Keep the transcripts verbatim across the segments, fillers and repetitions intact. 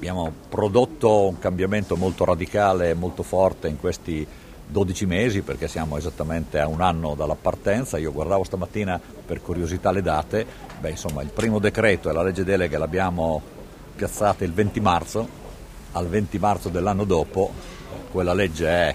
Abbiamo prodotto un cambiamento molto radicale e molto forte in questi dodici mesi, perché siamo esattamente a un anno dalla partenza. Io guardavo stamattina per curiosità le date, beh insomma il primo decreto e la legge delega l'abbiamo piazzata il venti marzo, al venti marzo dell'anno dopo quella legge è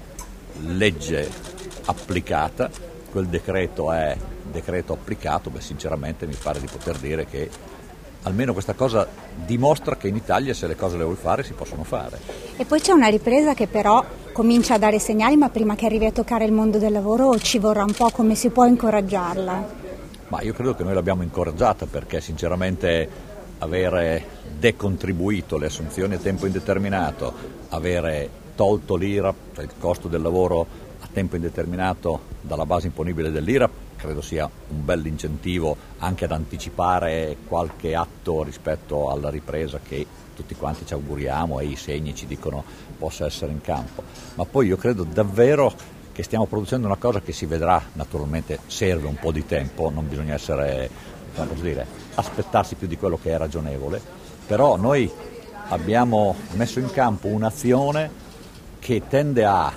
legge applicata, quel decreto è decreto applicato. Beh sinceramente mi pare di poter dire che almeno questa cosa dimostra che in Italia, se le cose le vuoi fare, si possono fare. E poi c'è una ripresa che però comincia a dare segnali, ma prima che arrivi a toccare il mondo del lavoro ci vorrà un po'. Come si può incoraggiarla? Ma io credo che noi l'abbiamo incoraggiata, perché sinceramente avere decontribuito le assunzioni a tempo indeterminato, avere tolto l'I R A P, cioè il costo del lavoro a tempo indeterminato dalla base imponibile dell'I R A P, credo sia un bel incentivo anche ad anticipare qualche atto rispetto alla ripresa che tutti quanti ci auguriamo e i segni ci dicono possa essere in campo. Ma poi io credo davvero che stiamo producendo una cosa che si vedrà, naturalmente serve un po' di tempo, non bisogna essere, come posso dire, aspettarsi più di quello che è ragionevole, però noi abbiamo messo in campo un'azione che tende a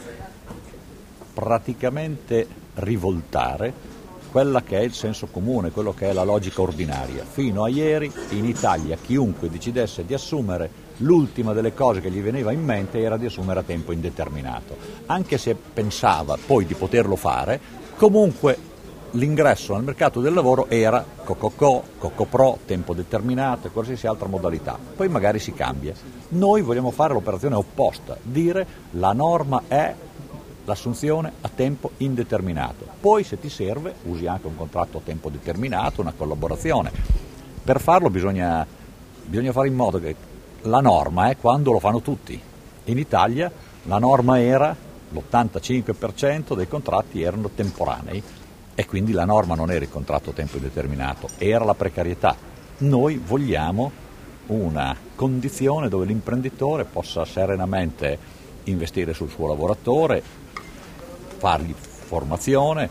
praticamente rivoltare quella che è il senso comune, quello che è la logica ordinaria. Fino a ieri in Italia chiunque decidesse di assumere, l'ultima delle cose che gli veniva in mente era di assumere a tempo indeterminato. Anche se pensava poi di poterlo fare, comunque l'ingresso nel mercato del lavoro era co-co-co, co-co-pro, tempo determinato e qualsiasi altra modalità. Poi magari si cambia. Noi vogliamo fare l'operazione opposta, dire la norma è l'assunzione a tempo indeterminato. Poi se ti serve usi anche un contratto a tempo determinato, una collaborazione. Per farlo bisogna, bisogna fare in modo che la norma è quando lo fanno tutti. In Italia la norma era l'ottantacinque per cento dei contratti erano temporanei e quindi la norma non era il contratto a tempo indeterminato, era la precarietà. Noi vogliamo una condizione dove l'imprenditore possa serenamente investire sul suo lavoratore, fargli formazione,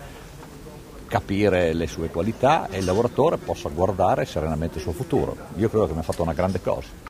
capire le sue qualità e il lavoratore possa guardare serenamente il suo futuro. Io credo che mi ha fatto una grande cosa.